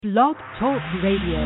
Blog Talk Radio.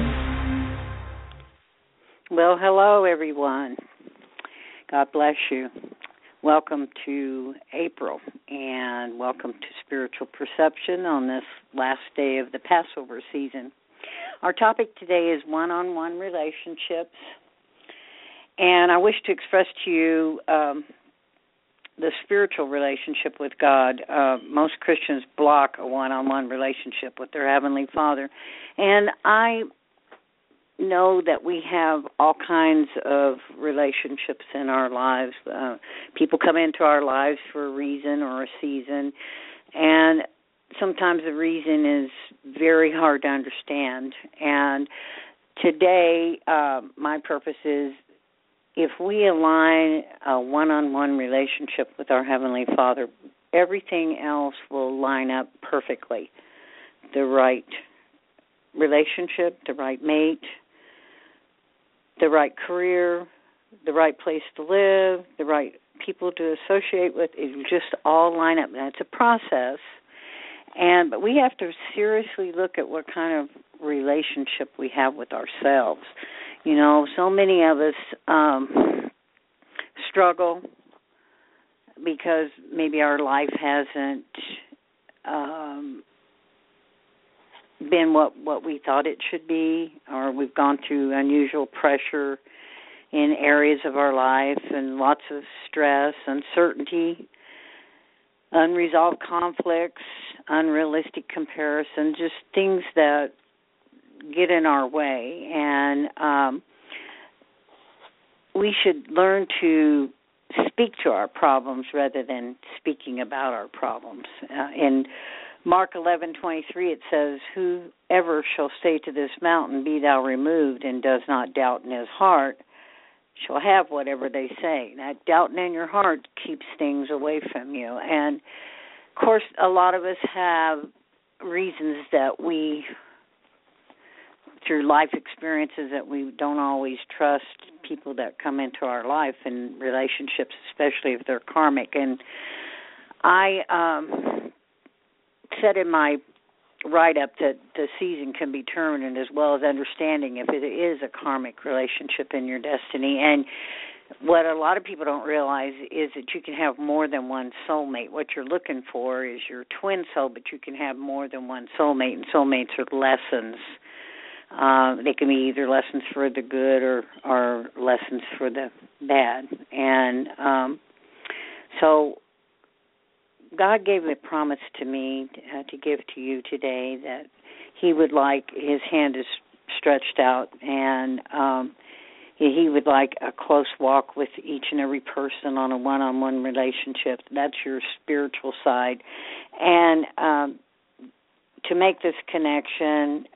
Well, hello, everyone. God bless you. Welcome to April, and welcome to Spiritual Perception on this last day of the Passover season. Our topic today is one-on-one relationships, and I wish to express to you the spiritual relationship with God. Most Christians block a one-on-one relationship with their Heavenly Father, and I know that we have all kinds of relationships in our lives. People come into our lives for a reason or a season, and sometimes the reason is very hard to understand. And today, my purpose is, if we align a one-on-one relationship with our Heavenly Father, everything else will line up perfectly. The right relationship, the right mate, the right career, the right place to live, the right people to associate with, it will just all line up. That's a process, but we have to seriously look at what kind of relationship we have with ourselves. You know, so many of us struggle because maybe our life hasn't been what we thought it should be, or we've gone through unusual pressure in areas of our life and lots of stress, uncertainty, unresolved conflicts, unrealistic comparisons, just things that get in our way. And we should learn to speak to our problems rather than speaking about our problems. In Mark 11:23, it says, "Whoever shall say to this mountain, be thou removed, and does not doubt in his heart, shall have whatever they say." That doubting in your heart keeps things away from you. And, of course, a lot of us have reasons that we, through life experiences, that we don't always trust people that come into our life in relationships, especially if they're karmic. And I said in my write-up that the season can be determined as well as understanding if it is a karmic relationship in your destiny. And what a lot of people don't realize is that you can have more than one soulmate. What you're looking for is your twin soul, but you can have more than one soulmate, and soulmates are lessons. They can be either lessons for the good or lessons for the bad. And so God gave a promise to me to give to you today, that He would like, His hand is stretched out, and He would like a close walk with each and every person on a one-on-one relationship. That's your spiritual side. And to make this connection,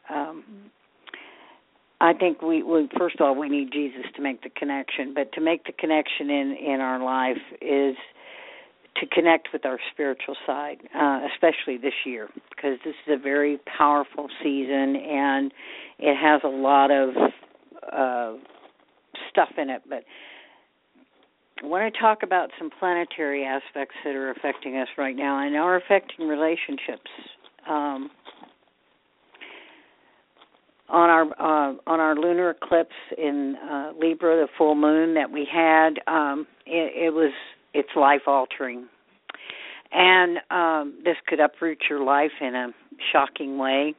I think we first of all, we need Jesus to make the connection. But to make the connection in our life is to connect with our spiritual side, especially this year, because this is a very powerful season, and it has a lot of stuff in it. But I want to talk about some planetary aspects that are affecting us right now and are affecting relationships. On our lunar eclipse in Libra, the full moon that we had, it's life altering, and this could uproot your life in a shocking way.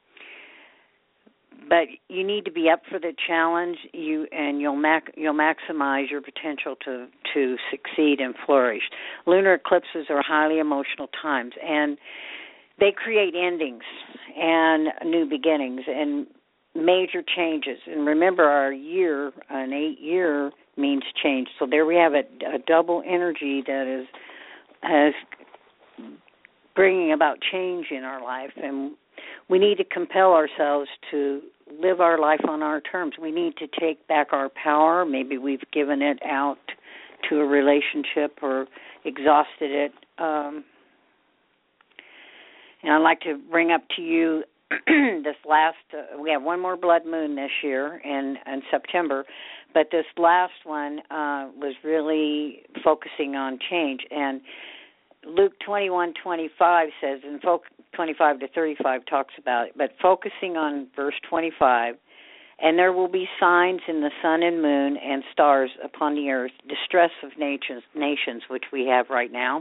But you need to be up for the challenge. You'll maximize your potential to succeed and flourish. Lunar eclipses are highly emotional times, and they create endings and new beginnings and major changes. And remember, our year, an 8-year, means change. So there we have a double energy that is bringing about change in our life. And we need to compel ourselves to live our life on our terms. We need to take back our power. Maybe we've given it out to a relationship or exhausted it. And I'd like to bring up to you this last, we have one more blood moon this year in September, but this last one was really focusing on change. And Luke 21:25 says, "And 25 to 35 talks about it, but focusing on verse 25, and there will be signs in the sun and moon and stars upon the earth, distress of nations, which we have right now,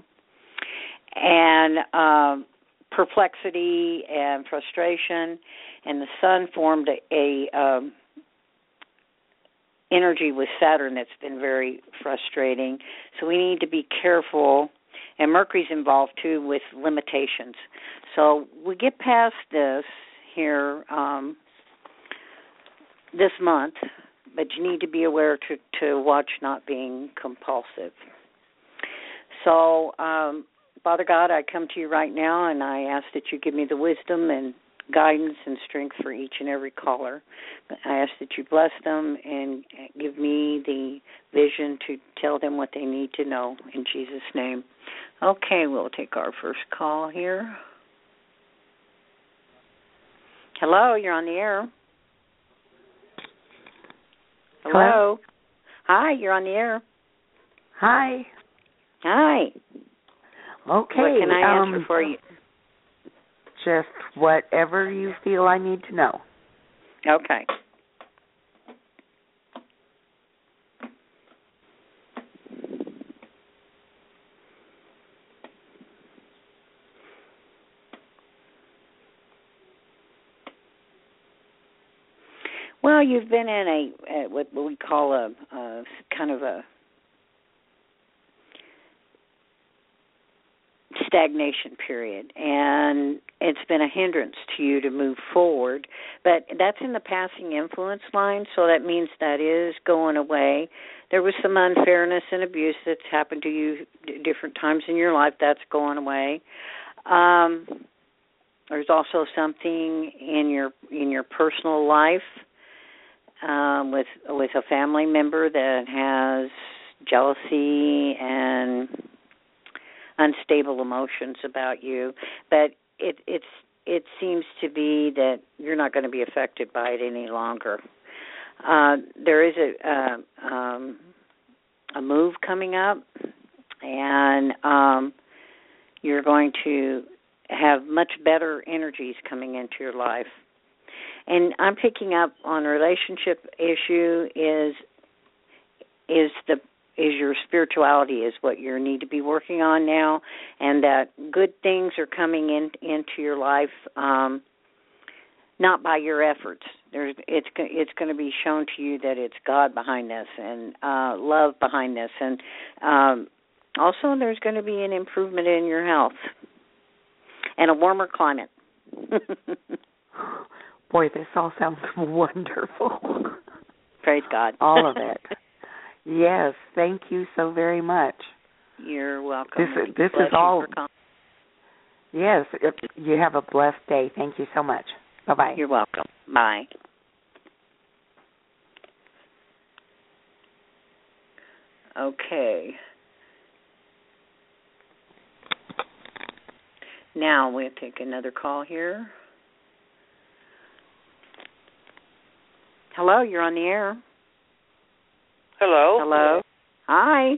and perplexity and frustration, and the sun formed a energy with Saturn that's been very frustrating. So we need to be careful, and Mercury's involved too with limitations. So we get past this here this month, but you need to be aware to watch not being compulsive. So, Father God, I come to you right now, and I ask that you give me the wisdom and guidance and strength for each and every caller. I ask that you bless them and give me the vision to tell them what they need to know, in Jesus' name. Okay, we'll take our first call here. Hello, you're on the air. Hello. Hi, you're on the air. Hi. Hi. Okay. What can I answer for you? Just whatever you feel I need to know. Okay. Well, you've been in a what we call a kind of a stagnation period, and it's been a hindrance to you to move forward. But that's in the passing influence line, so that means that is going away. There was some unfairness and abuse that's happened to you different times in your life. That's going away. There's also something in your personal life with a family member that has jealousy and unstable emotions about you, but it seems to be that you're not going to be affected by it any longer. There is a move coming up, and you're going to have much better energies coming into your life. And I'm picking up on a relationship issue is your spirituality is what you need to be working on now, and that good things are coming into your life, not by your efforts. It's going to be shown to you that it's God behind this and love behind this, and also there's going to be an improvement in your health and a warmer climate. Boy, this all sounds wonderful. Praise God. All of it. Yes, thank you so very much. You're welcome. This is all. Yes, you have a blessed day. Thank you so much. Bye-bye. You're welcome. Bye. Okay. Now we'll take another call here. Hello, you're on the air. Hello. Hello. Hi.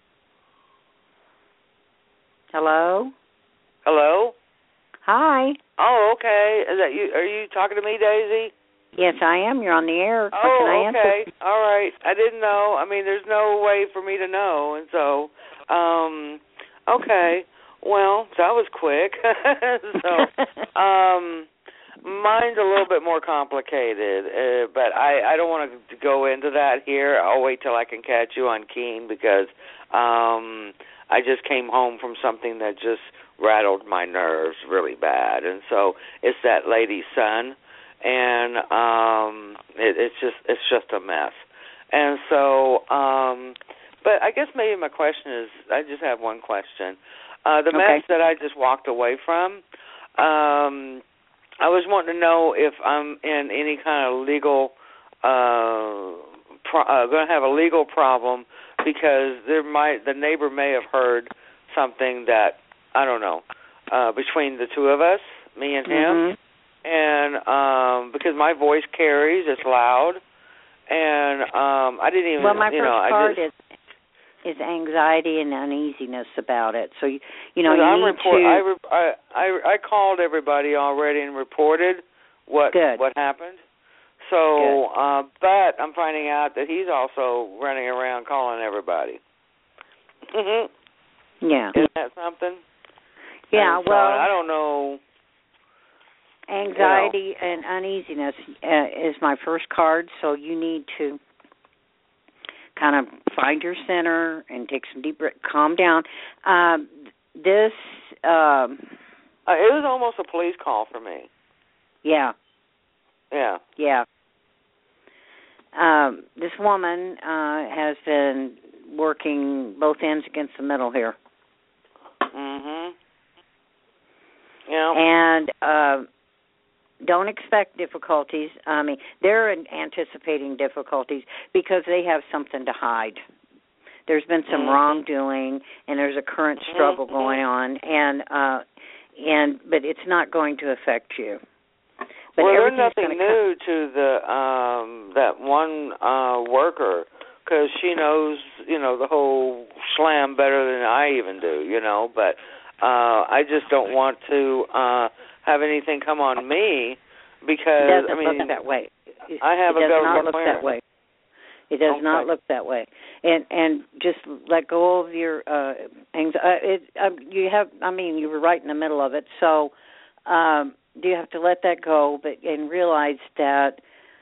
Hello. Hello. Hi. Oh, okay. Is that you? Are you talking to me, Daisy? Yes, I am. You're on the air. What Oh, can I okay. answer? All right. I didn't know. I mean, there's no way for me to know, and so, okay. Well, that was quick. Mine's a little bit more complicated, but I don't want to go into that here. I'll wait till I can catch you on Keen because I just came home from something that just rattled my nerves really bad, and so it's that lady's son, and it's just a mess, and so but I guess maybe my question is I just have one question. The mess that I just walked away from. I was wanting to know if I'm in any kind of legal, going to have a legal problem because the neighbor may have heard something that, I don't know, between the two of us, me and him, and because my voice carries, it's loud, and I didn't even, well, my first card is, is anxiety and uneasiness about it. So you know you I'm need to. I called everybody already and reported what happened. So, but I'm finding out that he's also running around calling everybody. Yeah. Isn't that something? Yeah. And so, well, I don't know. Anxiety and uneasiness is my first card, so you need to kind of find your center and take some deep breath, calm down. It was almost a police call for me. Yeah. Yeah. Yeah. This woman has been working both ends against the middle here. Mhm. Yeah. And don't expect difficulties. I mean, they're anticipating difficulties because they have something to hide. There's been some wrongdoing, and there's a current struggle going on, but it's not going to affect you. But there's nothing new to the that one worker, because she knows, the whole slam better than I even do, But I just don't want to have anything come on me because it doesn't look that way. I have a government clearance. That way. It does not look that way, and just let go of your anxiety. You were right in the middle of it, so you have to let that go, and realize that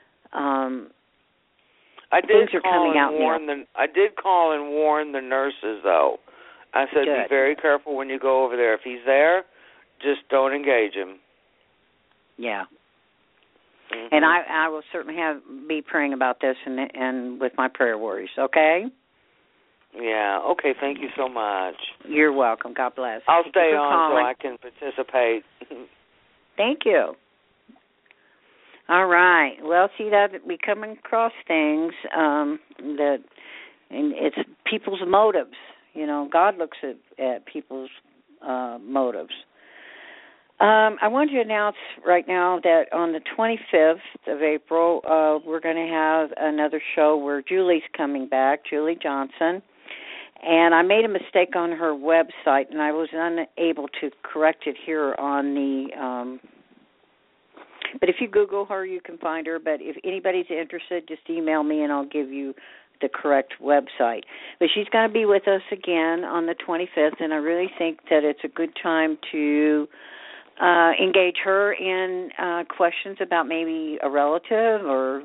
I did call and warn the nurses, though. I said, be very careful when you go over there. If he's there, just don't engage him. Yeah. Mm-hmm. And I will certainly be praying about this and with my prayer warriors, okay? Yeah, okay, thank you so much. You're welcome. God bless. I'll stay on so I can participate. Thank you. All right. Well, see, that we come across things and it's people's motives. God looks at people's motives. I want to announce right now that on the 25th of April, we're going to have another show where Julie's coming back, Julie Johnson. And I made a mistake on her website, and I was unable to correct it here on the but if you Google her, you can find her. But if anybody's interested, just email me, and I'll give you the correct website. But she's going to be with us again on the 25th, and I really think that it's a good time to engage her in questions about maybe a relative or,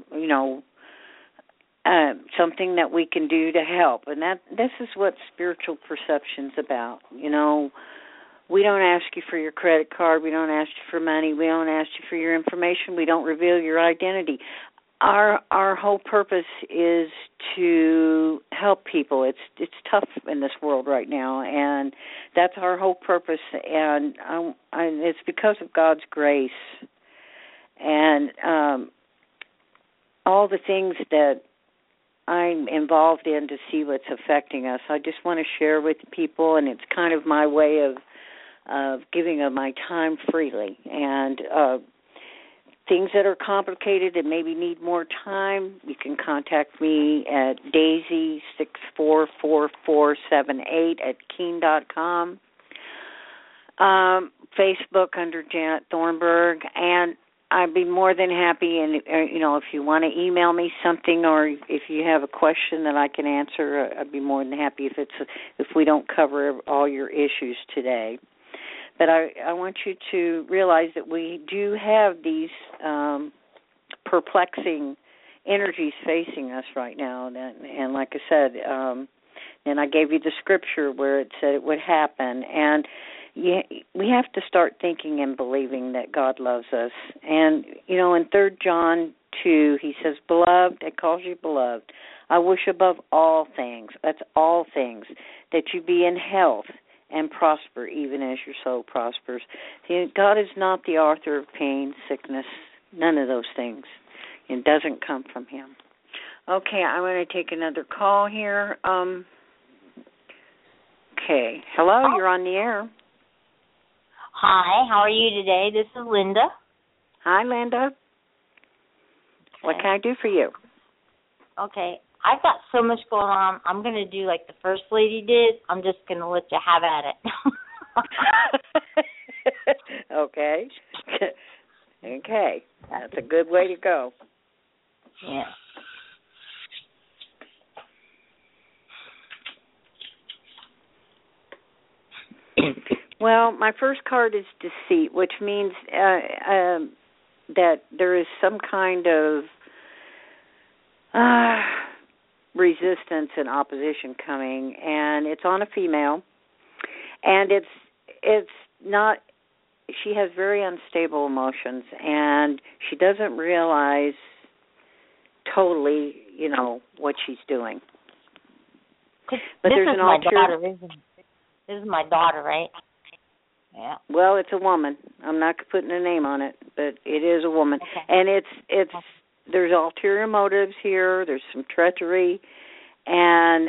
something that we can do to help. And this is what spiritual perception's about. We don't ask you for your credit card. We don't ask you for money. We don't ask you for your information. We don't reveal your identity. Our whole purpose is to help people. It's tough in this world right now, and that's our whole purpose. And it's because of God's grace and all the things that I'm involved in to see what's affecting us. I just want to share with people, and it's kind of my way of giving of my time freely. And things that are complicated and maybe need more time, you can contact me at daisy644478@keen.com. Facebook under Janet Thornburg, and I'd be more than happy. And if you want to email me something, or if you have a question that I can answer, I'd be more than happy if we don't cover all your issues today. But I want you to realize that we do have these perplexing energies facing us right now. And like I said, and I gave you the scripture where it said it would happen. And we have to start thinking and believing that God loves us. And, in 3 John 2, he says, Beloved, it calls you beloved, I wish above all things, that's all things, that you be in health and prosper even as your soul prospers. God is not the author of pain, sickness, none of those things. It doesn't come from him. Okay, I'm going to take another call here. Okay. Hello, you're on the air. Hi, how are you today? This is Linda. Hi, Linda. What can I do for you? Okay. I've got so much going on. I'm going to do like the First Lady did. I'm just going to let you have at it. Okay. Okay. That's a good way to go. Yeah. Well, my first card is deceit, which means that there is some kind of resistance and opposition coming, and it's on a female, and it's not. She has very unstable emotions, and she doesn't realize totally, what she's doing. But there's an ulterior. This is my daughter, right? Yeah. Well, it's a woman. I'm not putting a name on it, but it is a woman, and it's there's ulterior motives here. There's some treachery, and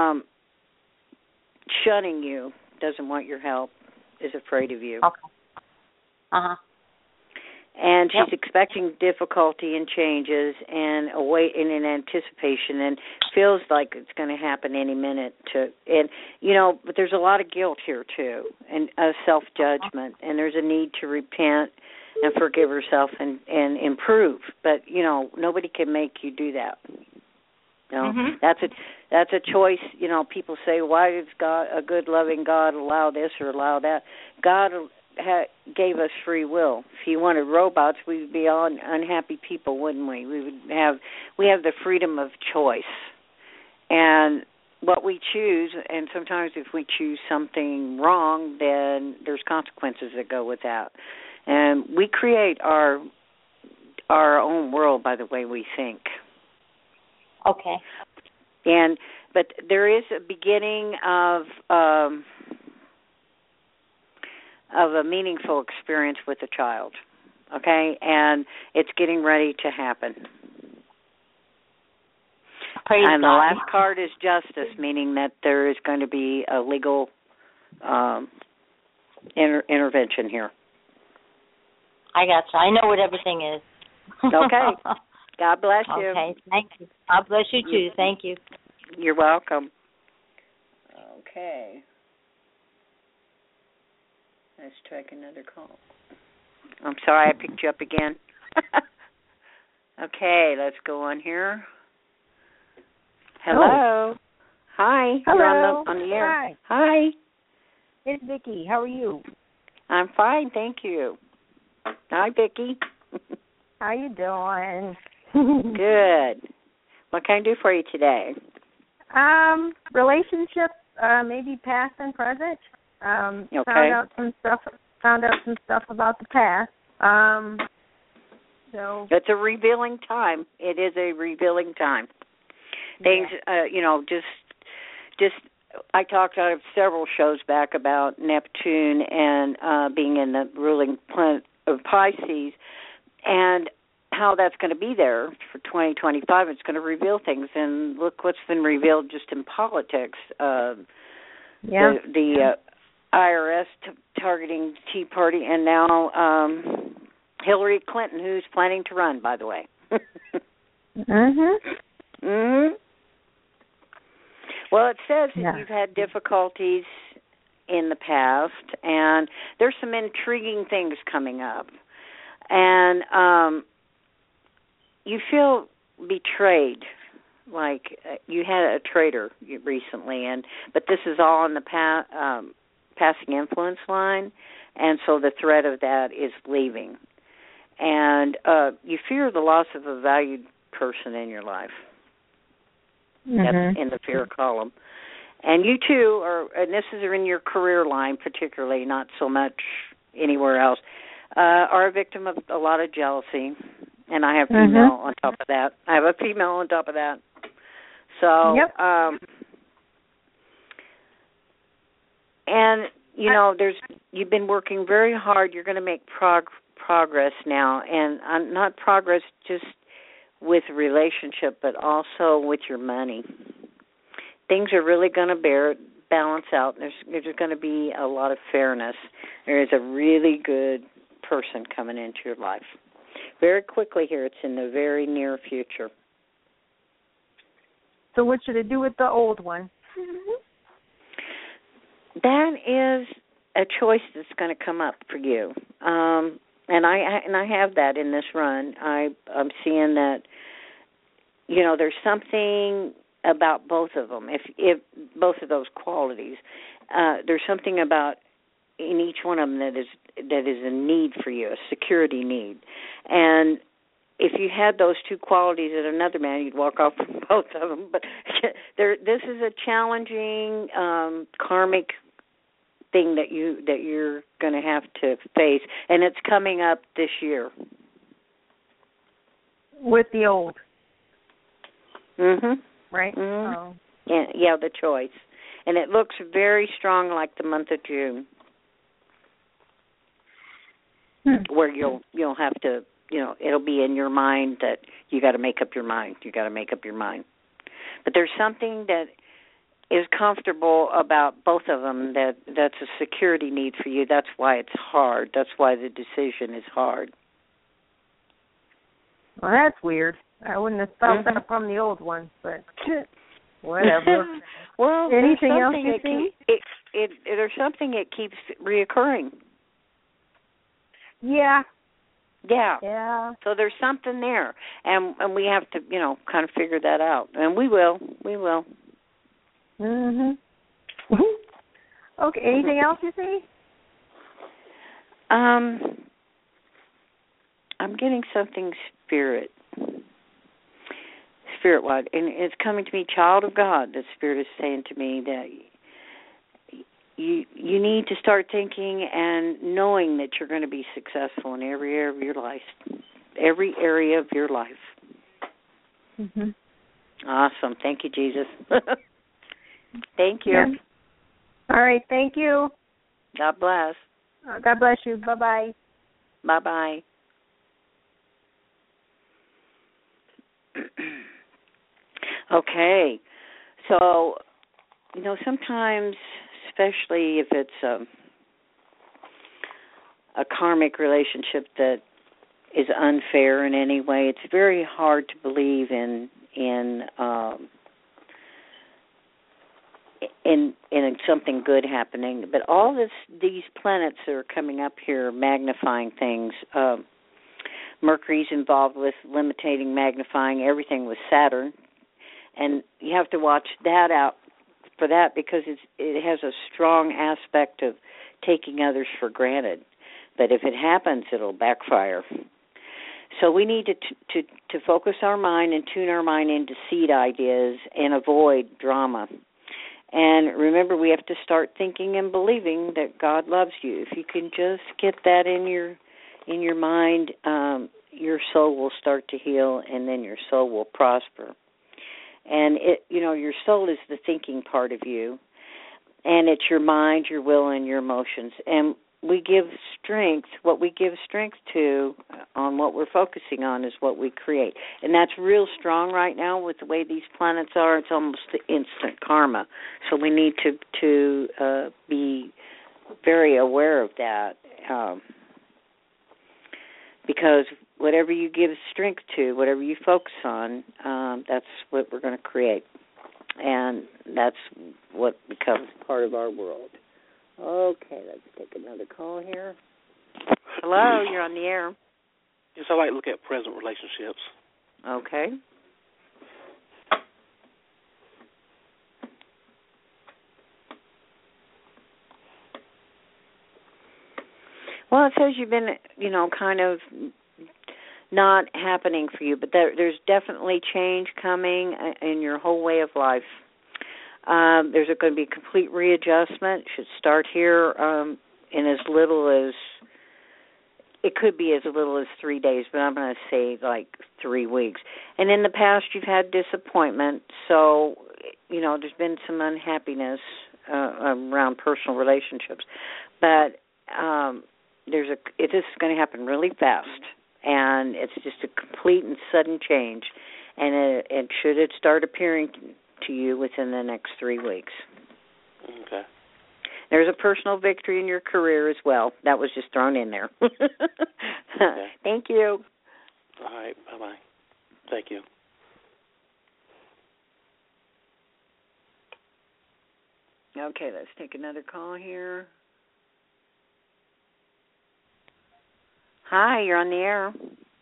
shunning you, doesn't want your help, is afraid of you. Okay. Uh-huh. And she's expecting difficulty and changes and in an anticipation, and feels like it's going to happen any minute. But there's a lot of guilt here too, and self-judgment, and there's a need to repent and forgive herself and improve. But nobody can make you do that. That's a choice. People say, why does God, a good loving God, allow this or allow that? God gave us free will. If He wanted robots, we'd be all unhappy people, wouldn't we? We have the freedom of choice, and what we choose. And sometimes, if we choose something wrong, then there's consequences that go with that. And we create our own world by the way we think. Okay. But there is a beginning of a meaningful experience with a child, okay? And it's getting ready to happen. Praise and God. The last card is justice, meaning that there is going to be a legal intervention here. I got you. I know what everything is. Okay. God bless you. Okay, thank you. God bless you too. Thank you. You're welcome. Okay. Let's take another call. I'm sorry I picked you up again. Okay, let's go on here. Hello. Hi. Hello. You're on the air. Hi. It's Vicki. How are you? I'm fine, thank you. Hi, Vicki. How you doing? Good. What can I do for you today? Relationships, maybe past and present. Okay. Found out some stuff about the past. So it's a revealing time. It is a revealing time. Things, just I talked out of several shows back about Neptune and being in the ruling planet of Pisces, and how that's going to be there for 2025. It's going to reveal things, and look what's been revealed just in politics. The IRS targeting Tea Party, and now Hillary Clinton, who's planning to run, by the way. Well, it says that you've had difficulties in the past, and there's some intriguing things coming up. And you feel betrayed, like you had a traitor recently, but this is all in the passing influence line, and so the threat of that is leaving. And you fear the loss of a valued person in your life. That's in the fear column. And you too and this is in your career line particularly, not so much anywhere else, are a victim of a lot of jealousy. And I have female on top of that. I have a female on top of that. So, and you've been working very hard. You're going to make progress now, and not progress just with relationship, but also with your money. Things are really going to balance out. There's going to be a lot of fairness. There is a really good person coming into your life. Very quickly here, it's in the very near future. So what should I do with the old one? That is a choice that's going to come up for you. And I have that in this run. I'm seeing that, there's something about both of them. If both of those qualities, there's something about in each one of them that is a need for you, a security need. And if you had those two qualities in another man, you'd walk off from both of them. But this is a challenging karmic thing that you're going to have to face, and it's coming up this year. With the old. Mhm. Right. Mm-hmm. Oh. Yeah, the choice, and it looks very strong, like the month of June, where you'll have to. It'll be in your mind that you got to make up your mind. You got to make up your mind. But there's something that is comfortable about both of them that's a security need for you. That's why it's hard. That's why the decision is hard. Well, that's weird. I wouldn't have felt that from the old one, but whatever. Well, anything else you see? There's something that keeps reoccurring. Yeah. Yeah. Yeah. So there's something there, and we have to, kind of figure that out, and we will. Mhm. Okay. Anything else you see? I'm getting something spirit-wide, and it's coming to me, child of God. The Spirit is saying to me that you need to start thinking and knowing that you're going to be successful in every area of your life. Every area of your life. Mhm. Awesome. Thank you, Jesus. Thank you. Yeah. All right. Thank you. God bless. God bless you. Bye-bye. Bye-bye. Okay. So, sometimes, especially if it's a karmic relationship that is unfair in any way, it's very hard to believe in something good happening. But all these planets that are coming up here, magnifying things. Mercury's involved with limiting, magnifying everything with Saturn, and you have to watch that out for that because it has a strong aspect of taking others for granted. But if it happens, it'll backfire. So we need to focus our mind and tune our mind into seed ideas and avoid drama. And remember, we have to start thinking and believing that God loves you. If you can just get that in your mind, your soul will start to heal, and then your soul will prosper. And your soul is the thinking part of you, and it's your mind, your will, and your emotions. And we give strength. What we give strength to on what we're focusing on is what we create. And that's real strong right now with the way these planets are. It's almost instant karma. So we need to be very aware of that because whatever you give strength to, whatever you focus on, that's what we're going to create. And that's what becomes part of our world. Okay, let's take another call here. Hello, you're on the air. Yes, I like to look at present relationships. Okay. Well, it says you've been, kind of not happening for you, but there's definitely change coming in your whole way of life. There's going to be complete readjustment. Should start here in as little as, it could be as little as 3 days, but I'm going to say like 3 weeks. And in the past, you've had disappointment, so, there's been some unhappiness around personal relationships. But this is going to happen really fast, and it's just a complete and sudden change. And should it start appearing to you within the next 3 weeks. Okay. There's a personal victory in your career as well. That was just thrown in there. Okay. Thank you. All right. Bye-bye. Thank you. Okay, let's take another call here. Hi, you're on the air.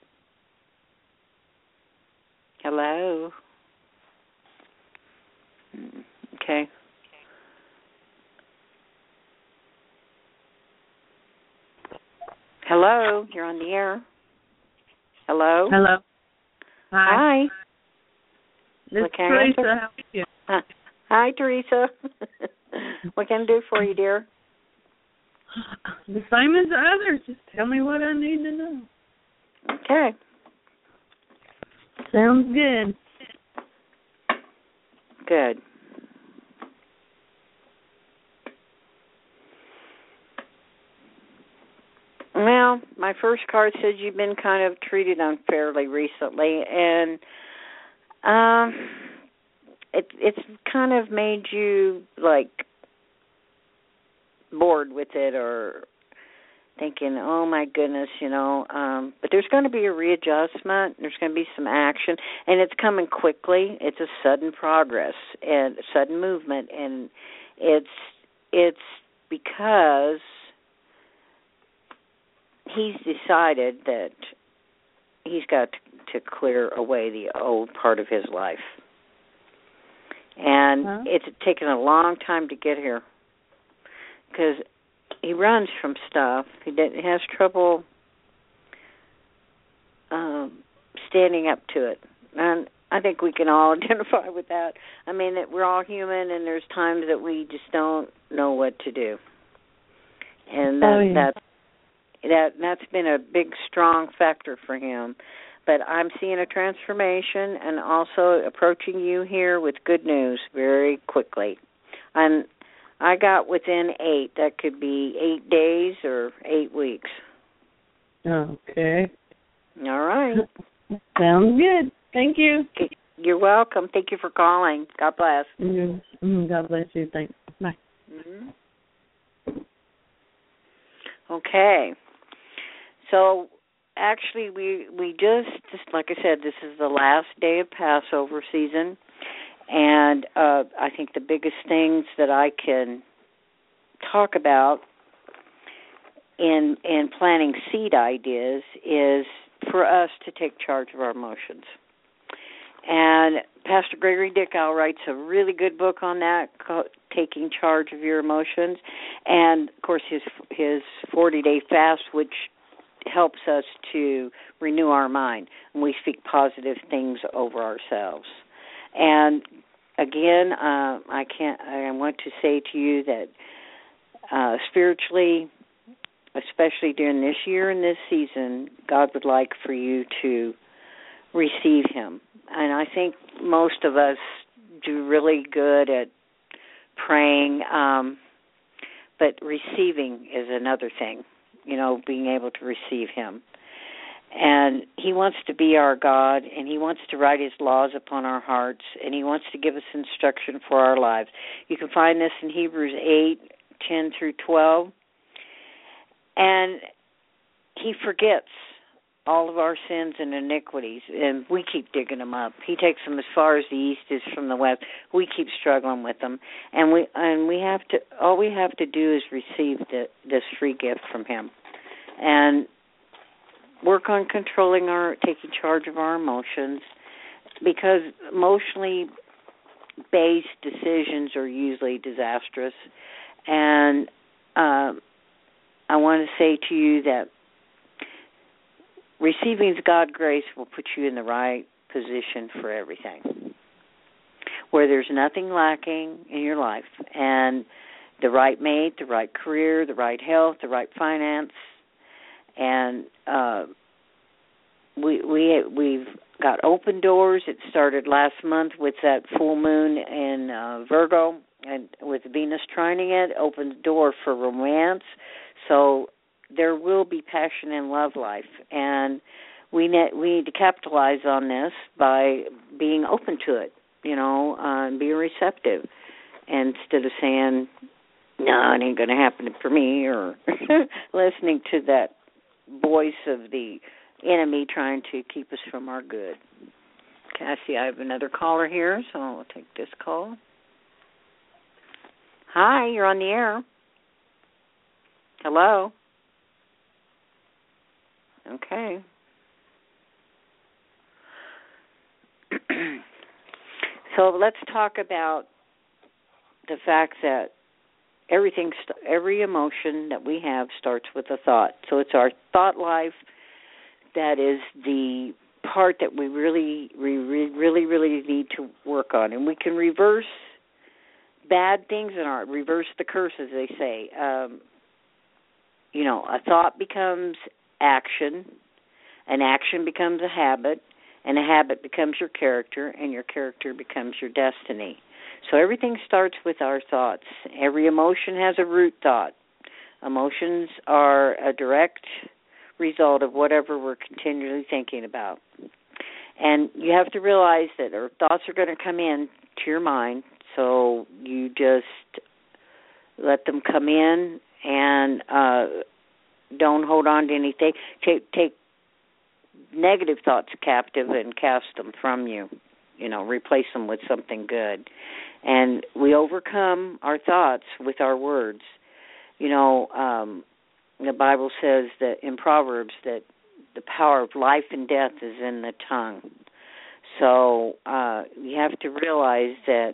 Hello. Okay. Hello, you're on the air. Hello. Hello. Hi. This is What can I Teresa. answer? How are you? Hi, Teresa. What can I do for you, dear? The same as the others. Just tell me what I need to know. Okay. Sounds good. Good. Well, my first card says you've been kind of treated unfairly recently, and it's kind of made you like bored with it, or thinking, oh my goodness, but there's going to be a readjustment, there's going to be some action, and it's coming quickly. It's a sudden progress and sudden movement, and it's because he's decided that he's got to clear away the old part of his life. And it's taken a long time to get here, because he runs from stuff. He has trouble standing up to it. And I think we can all identify with that. I mean, we're all human, and there's times that we just don't know what to do. And that's been a big, strong factor for him. But I'm seeing a transformation, and also approaching you here with good news very quickly. And I got within 8. That could be 8 days or 8 weeks. Okay. All right. Sounds good. Thank you. Okay. You're welcome. Thank you for calling. God bless. God bless you. Thanks. Bye. Mm-hmm. Okay. So actually, we just like I said, this is the last day of Passover season, and I think the biggest things that I can talk about in planting seed ideas is for us to take charge of our emotions. And Pastor Gregory Dickow writes a really good book on that, called Taking Charge of Your Emotions, and of course his 40-day fast, which helps us to renew our mind, and we speak positive things over ourselves. And again, I want to say to you that spiritually, especially during this year and this season, God would like for you to receive Him. And I think most of us do really good at praying, but receiving is another thing. Being able to receive Him. And He wants to be our God, and He wants to write His laws upon our hearts, and He wants to give us instruction for our lives. You can find this in Hebrews 8:10 through 12. And He forgets all of our sins and iniquities, and we keep digging them up. He takes them as far as the east is from the west. We keep struggling with them, and we have to. All we have to do is receive this free gift from Him, and work on taking charge of our emotions, because emotionally based decisions are usually disastrous. And I want to say to you that receiving God's grace will put you in the right position for everything, where there's nothing lacking in your life, and the right mate, the right career, the right health, the right finance, and we've got open doors. It started last month with that full moon in Virgo, and with Venus trining it, opened the door for romance. So there will be passion in love life, and we need to capitalize on this by being open to it, and being receptive, instead of saying, no, it ain't going to happen for me, or listening to that voice of the enemy trying to keep us from our good. Cassie, I have another caller here, so I'll take this call. Hi, you're on the air. Hello. Okay. So let's talk about the fact that every emotion that we have starts with a thought. So it's our thought life that is the part that we really need to work on, and we can reverse bad things and reverse the curse, as they say. A thought becomes action, an action becomes a habit, and a habit becomes your character, and your character becomes your destiny. So everything starts with our thoughts. Every emotion has a root thought. Emotions are a direct result of whatever we're continually thinking about. And you have to realize that our thoughts are going to come in to your mind, so you just let them come in and don't hold on to anything. Take negative thoughts captive and cast them from you. Replace them with something good. And we overcome our thoughts with our words. The Bible says that in Proverbs that the power of life and death is in the tongue. So you have to realize that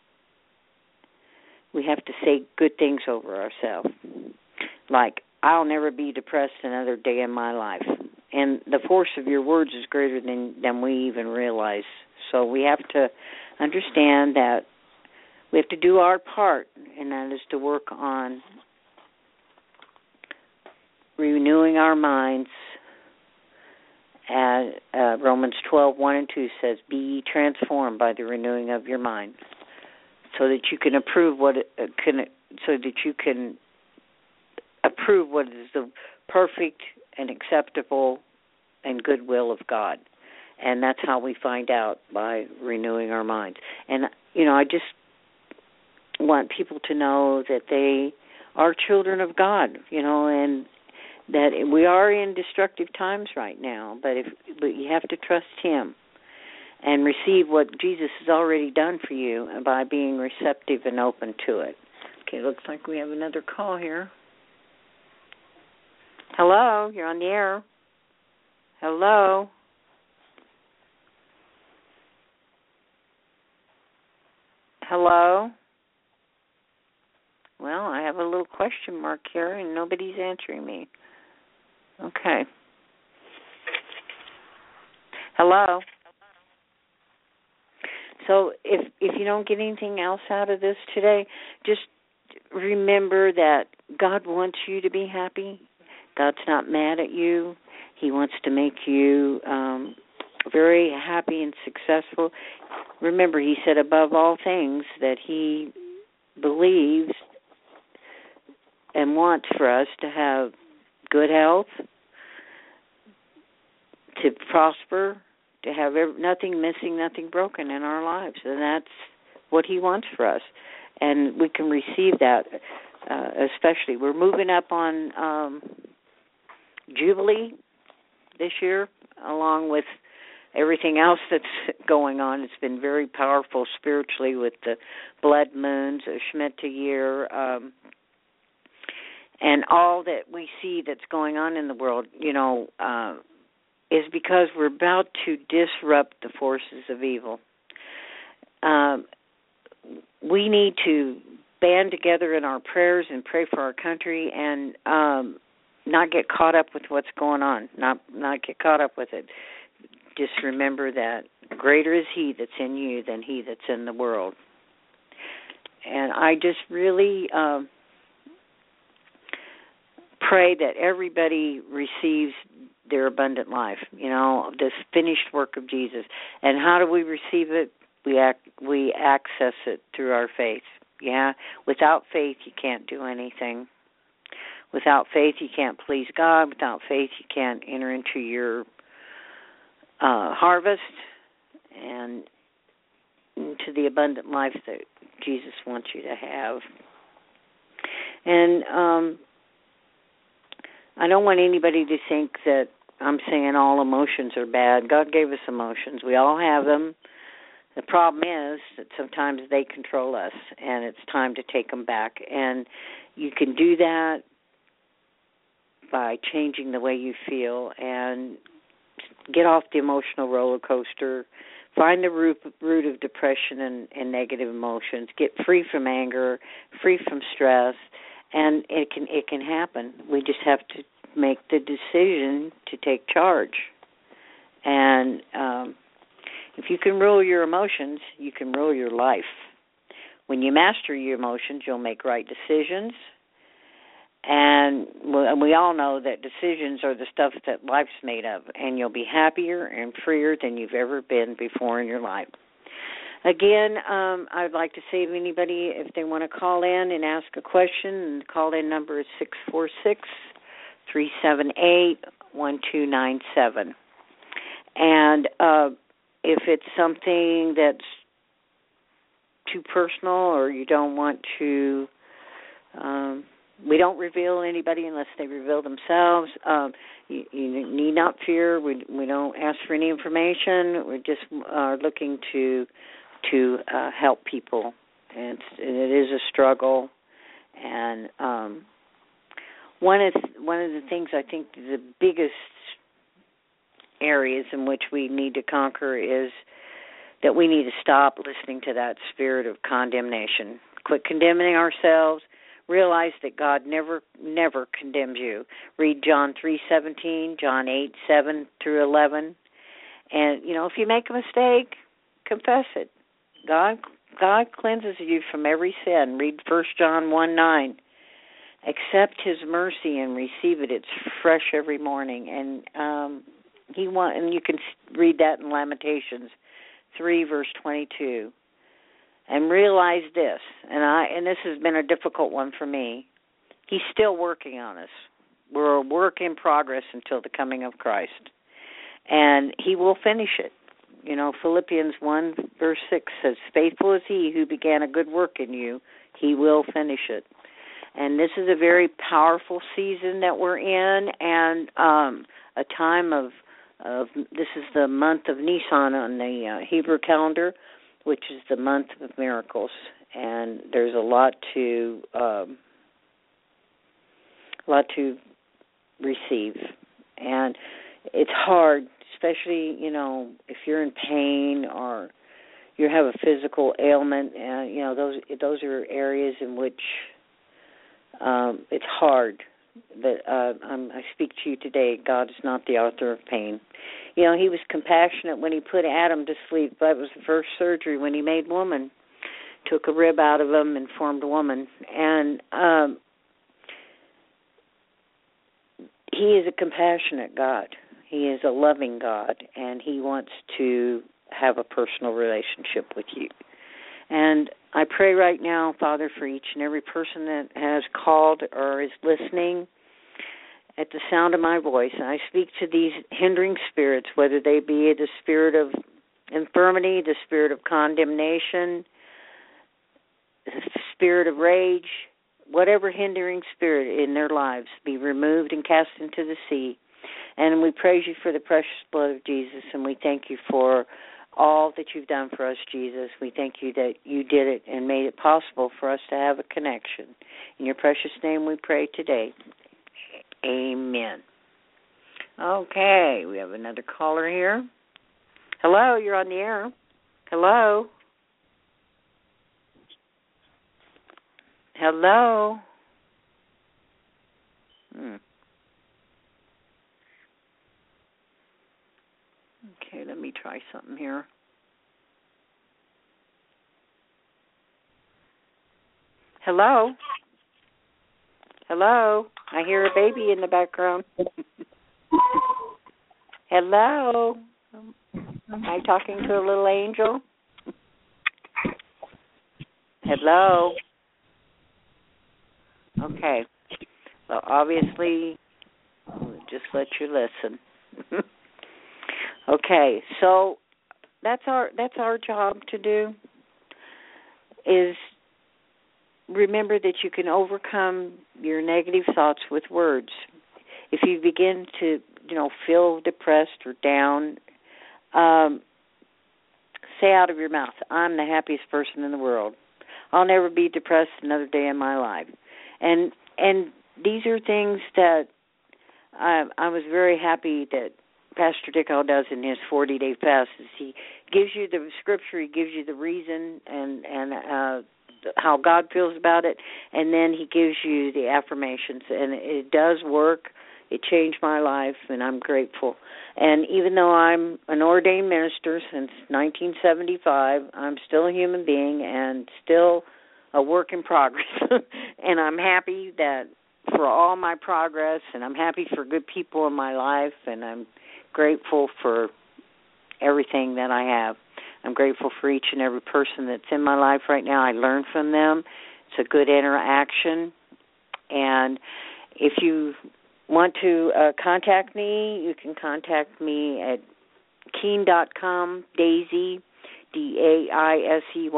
we have to say good things over ourselves. Like, I'll never be depressed another day in my life. And the force of your words is greater than we even realize. So we have to understand that we have to do our part, and that is to work on renewing our minds. As Romans 12:1 and 2 says, "Be ye transformed by the renewing of your mind," so that you can approve what is the perfect and acceptable and good will of God. And that's how we find out, by renewing our minds. And, I just want people to know that they are children of God, and that we are in destructive times right now, but you have to trust Him and receive what Jesus has already done for you by being receptive and open to it. Okay, looks like we have another call here. Hello, you're on the air. Hello. Hello. Well, I have a little question mark here, and nobody's answering me. Okay. Hello. So if you don't get anything else out of this today, just remember that God wants you to be happy. God's not mad at you. He wants to make you very happy and successful. Remember, He said above all things that He believes and wants for us to have good health, to prosper, to have nothing missing, nothing broken in our lives. And that's what He wants for us. And we can receive that, especially. We're moving up on Jubilee this year, along with everything else that's going on. It's been very powerful spiritually with the blood moons, Shemitah year, and all that we see that's going on in the world, is because we're about to disrupt the forces of evil. We need to band together in our prayers and pray for our country and not get caught up with what's going on, not get caught up with it. Just remember that greater is He that's in you than he that's in the world. And I just really pray that everybody receives their abundant life, this finished work of Jesus. And how do we receive it? We access it through our faith. Yeah, without faith you can't do anything. Without faith you can't please God. Without faith you can't enter into your harvest and into the abundant life that Jesus wants you to have. And I don't want anybody to think that I'm saying all emotions are bad. God gave us emotions. We all have them. The problem is that sometimes they control us, and it's time to take them back. And you can do that by changing the way you feel and get off the emotional roller coaster. Find the root of depression and negative emotions. Get free from anger, free from stress, and it can happen. We just have to make the decision to take charge. And if you can rule your emotions, you can rule your life. When you master your emotions, you'll make right decisions. And we all know that decisions are the stuff that life's made of, and you'll be happier and freer than you've ever been before in your life. Again, I'd like to see if anybody, if they want to call in and ask a question, the call-in number is 646-378-1297. And if it's something that's too personal or you don't want to, we don't reveal anybody unless they reveal themselves. You need not fear. We don't ask for any information. We just are looking to help people, and it is a struggle. And one of the things I think the biggest areas in which we need to conquer is that we need to stop listening to that spirit of condemnation. Quit condemning ourselves. Realize that God never condemns you. Read John 3:17, John 8:7 through 11, and if you make a mistake, confess it. God cleanses you from every sin. Read 1 John 1:9. Accept His mercy and receive it. It's fresh every morning, and and you can read that in Lamentations 3 verse 22. And realize this, and this has been a difficult one for me. He's still working on us. We're a work in progress until the coming of Christ, and He will finish it. Philippians 1 verse 6 says, "Faithful is He who began a good work in you; He will finish it." And this is a very powerful season that we're in, and a time of this is the month of Nisan on the Hebrew calendar, which is the month of miracles, and there's a lot to receive, and it's hard, especially if you're in pain or you have a physical ailment. Those are areas in which it's hard. But I speak to you today. God is not the author of pain. He was compassionate when He put Adam to sleep. That was the first surgery when He made woman. Took a rib out of him and formed woman. And He is a compassionate God. He is a loving God, and He wants to have a personal relationship with you. And I pray right now, Father, for each and every person that has called or is listening at the sound of my voice. And I speak to these hindering spirits, whether they be the spirit of infirmity, the spirit of condemnation, the spirit of rage, whatever hindering spirit in their lives, be removed and cast into the sea. And we praise You for the precious blood of Jesus, and we thank You for all that You've done for us, Jesus. We thank You that You did it and made it possible for us to have a connection. In Your precious name we pray today. Amen. Okay, we have another caller here. Hello, you're on the air. Hello. Hello. Okay, let me try something here. Hello? Hello? I hear a baby in the background. Hello? Am I talking to a little angel? Hello? Okay. Well, obviously, we'll just let you listen. Okay, so that's our job to do, is remember that you can overcome your negative thoughts with words. If you begin to, feel depressed or down, say out of your mouth, I'm the happiest person in the world. I'll never be depressed another day in my life. And these are things that I was very happy that Pastor Dickow does in his 40-day fast. Is he gives you the scripture, he gives you the reason and how God feels about it, and then he gives you the affirmations. And it does work. It changed my life, and I'm grateful. And even though I'm an ordained minister since 1975, I'm still a human being and still a work in progress. And I'm happy that for all my progress, and I'm happy for good people in my life, and I'm grateful for everything that I have. I'm grateful for each and every person that's in my life right now. I learn from them. It's a good interaction. And if you want to contact me, you can contact me at Keen.com, Daisy, Daisey,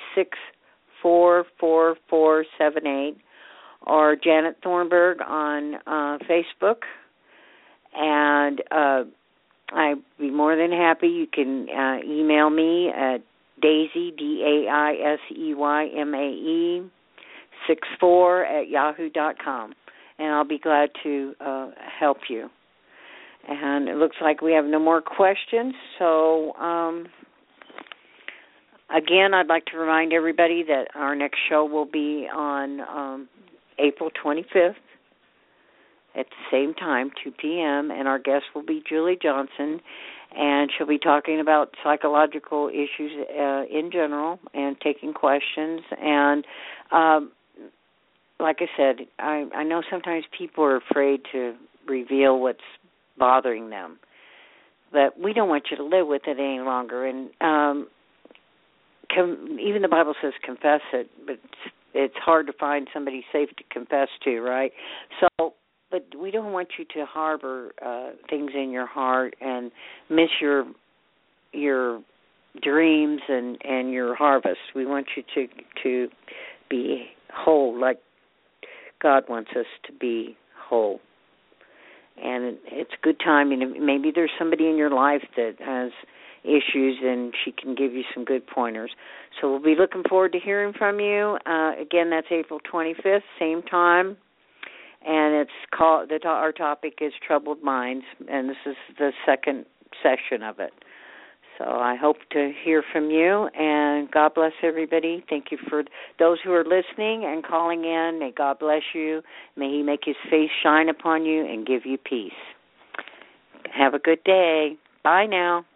644478, or Janet Thornburg on Facebook. And I'd be more than happy. You can email me at Daisey, DAISEYMAE, 64@yahoo.com. And I'll be glad to help you. And it looks like we have no more questions. So, again, I'd like to remind everybody that our next show will be on April 25th at the same time, 2 p.m., and our guest will be Julie Johnson, and she'll be talking about psychological issues in general and taking questions. And like I said, I know sometimes people are afraid to reveal what's bothering them, but we don't want you to live with it any longer. And even the Bible says confess it, but it's hard to find somebody safe to confess to, right? So, but we don't want you to harbor things in your heart and miss your dreams and your harvest. We want you to be whole, like God wants us to be whole. And it's a good time. And maybe there's somebody in your life that has issues, and she can give you some good pointers. So we'll be looking forward to hearing from you. Again, that's April 25th, same time. And it's called. Our topic is Troubled Minds, and this is the second session of it. So I hope to hear from you, and God bless everybody. Thank you for those who are listening and calling in. May God bless you. May He make His face shine upon you and give you peace. Have a good day. Bye now.